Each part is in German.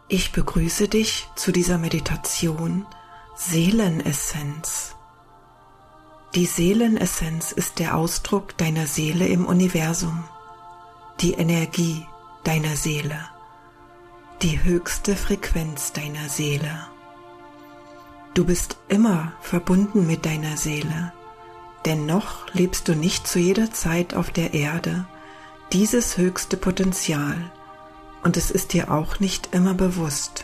Ich begrüße dich zu dieser Meditation Seelenessenz. Die Seelenessenz ist der Ausdruck deiner Seele im Universum, die Energie deiner Seele, die höchste Frequenz deiner Seele. Du bist immer verbunden mit deiner Seele, dennoch lebst du nicht zu jeder Zeit auf der Erde dieses höchste Potenzial. Und es ist dir auch nicht immer bewusst.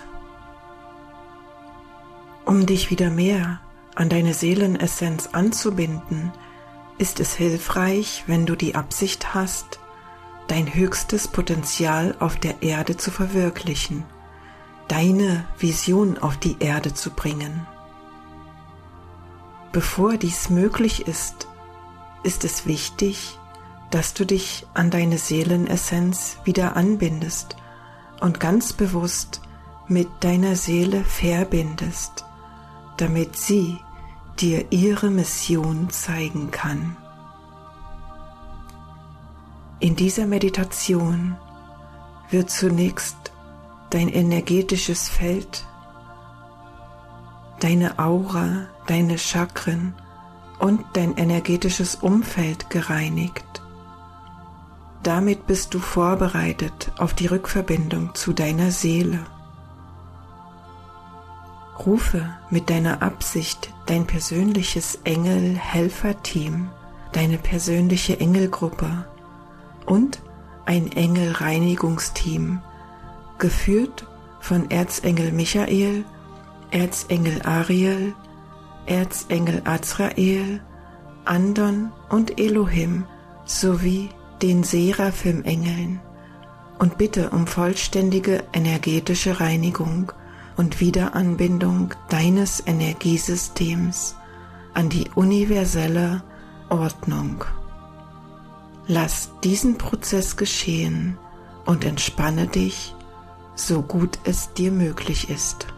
Um dich wieder mehr an deine Seelenessenz anzubinden, ist es hilfreich, wenn du die Absicht hast, dein höchstes Potenzial auf der Erde zu verwirklichen, deine Vision auf die Erde zu bringen. Bevor dies möglich ist es wichtig, dass du dich an deine Seelenessenz wieder anbindest und ganz bewusst mit deiner Seele verbindest, damit sie dir ihre Mission zeigen kann. In dieser Meditation wird zunächst dein energetisches Feld, deine Aura, deine Chakren und dein energetisches Umfeld gereinigt. Damit bist du vorbereitet auf die Rückverbindung zu deiner Seele. Rufe mit deiner Absicht dein persönliches Engel-Helfer-Team, deine persönliche Engelgruppe und ein Engel-Reinigungsteam, geführt von Erzengel Michael, Erzengel Ariel, Erzengel Azrael, Andon und Elohim sowie den Seraphim-Engeln, und bitte um vollständige energetische Reinigung und Wiederanbindung deines Energiesystems an die universelle Ordnung. Lass diesen Prozess geschehen und entspanne dich, so gut es dir möglich ist.